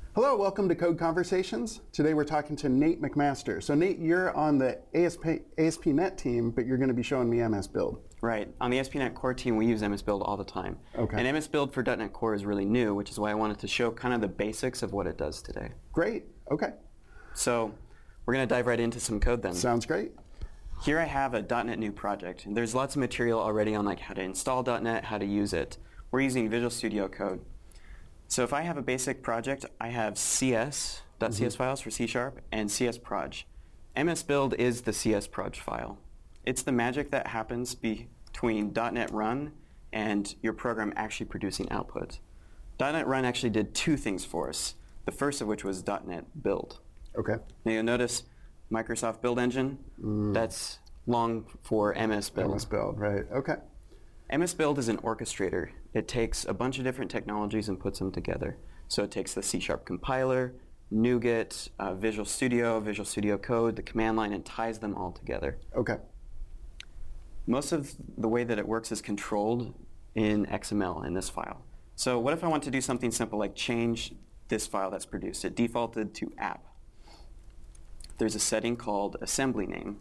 Hello, welcome to Code Conversations. Today we're talking to Nate McMaster. So Nate, you're on the ASP.NET team, but you're going to be showing me MS Build. Right. On the ASP.NET Core team, we use MS Build all the time. Okay. And MS Build for .NET Core is really new, which is why I wanted to show kind of the basics of what it does today. Great. Okay. So we're going to dive right into some code then. Sounds great. Here I have a .NET new project. And there's lots of material already on like how to install .NET, how to use it. We're using Visual Studio Code. So if I have a basic project, I have CS.cs files for C#, and CSproj. MS Build is the CSproj file. It's the magic that happens between .NET Run and your program actually producing output. .NET Run actually did two things for us, the first of which was .NET Build. Okay. Now you'll notice Microsoft Build Engine, that's long for MS Build. MS Build, right. Okay. MS Build is an orchestrator. It takes a bunch of different technologies and puts them together. So it takes the C# compiler, NuGet, Visual Studio Code, the command line, and ties them all together. Okay. Most of the way that it works is controlled in XML in this file. So what if I want to do something simple like change this file that's produced? It defaulted to app. There's a setting called assembly name.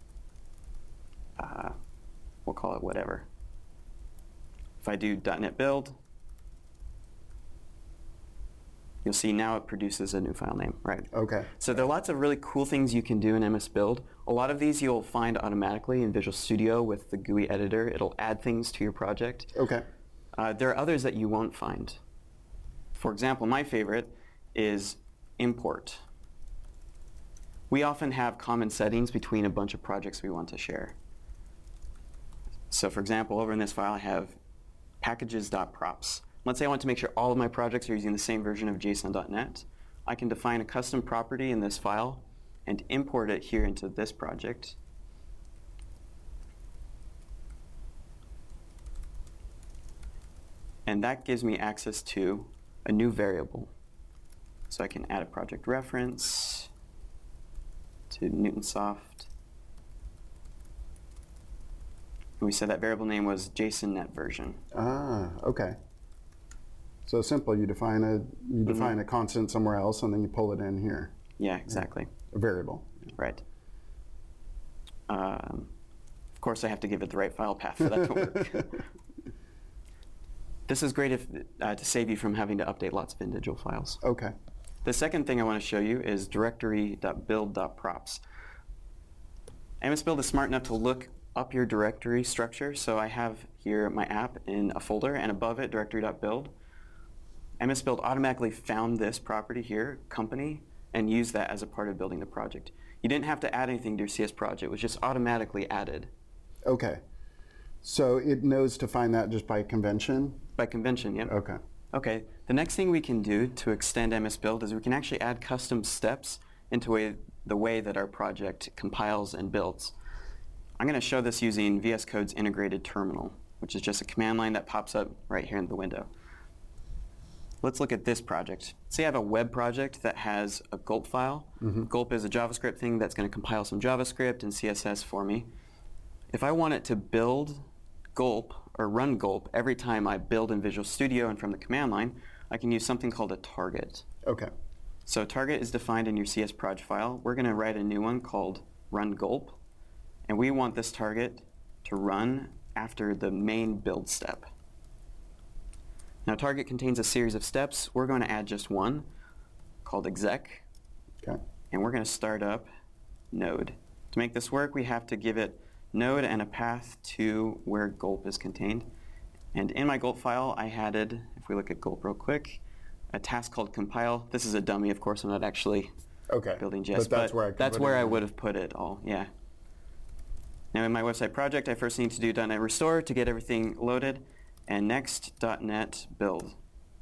We'll call it whatever. If I do .NET Build, you'll see now it produces a new file name, right? Okay. So there are lots of really cool things you can do in MS Build. A lot of these you'll find automatically in Visual Studio with the GUI editor. It'll add things to your project. Okay. There are others that you won't find. For example, my favorite is import. We often have common settings between a bunch of projects we want to share. So for example, over in this file I have packages.props. Let's say I want to make sure all of my projects are using the same version of JSON.NET. I can define a custom property in this file and import it here into this project. And that gives me access to a new variable. So I can add a project reference to Newtonsoft. And we said that variable name was JSON.NET version. Ah, okay. So simple, you define a constant somewhere else and then you pull it in here. Yeah, exactly. A variable. Right. Of course, I have to give it the right file path for that to work. This is great to save you from having to update lots of individual files. Okay. The second thing I want to show you is directory.build.props. MS Build is smart enough to look up your directory structure. So I have here my app in a folder, and above it, directory.build. MS Build automatically found this property here, company, and used that as a part of building the project. You didn't have to add anything to your CSproj. It was just automatically added. Okay. So it knows to find that just by convention? By convention, yep. Okay. Okay. The next thing we can do to extend MS Build is we can actually add custom steps into the way that our project compiles and builds. I'm going to show this using VS Code's integrated terminal, which is just a command line that pops up right here in the window. Let's look at this project. Say I have a web project that has a gulp file. Gulp is a JavaScript thing that's going to compile some JavaScript and CSS for me. If I want it to build gulp or run gulp every time I build in Visual Studio and from the command line, I can use something called a target. Okay. So target is defined in your CSproj file. We're going to write a new one called run gulp. And we want this target to run after the main build step. Now target contains a series of steps. We're going to add just one called exec. Okay. And we're going to start up node. To make this work, we have to give it node and a path to where gulp is contained. And in my gulp file, I added, if we look at gulp real quick, a task called compile. This is a dummy, of course. I'm not actually building Jest, but that's where I would have put it all, yeah. Now in my website project, I first need to do .NET Restore to get everything loaded, and next .NET Build.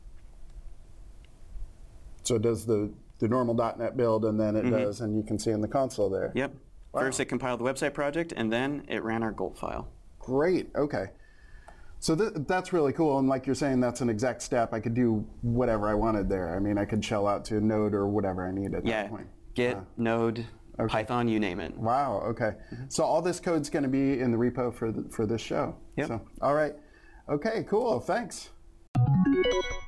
So it does the normal .NET Build, and then it does, and you can see in the console there. Yep. Wow. First it compiled the website project, and then it ran our gulp file. Great, okay. So that's really cool, and like you're saying, that's an exact step. I could do whatever I wanted there. I mean, I could shell out to Node or whatever I need at that point. Git, Node, Python, you name it. Wow, okay. So all this code's going to be in the repo for this show. Yep. So, all right. Okay, cool, thanks.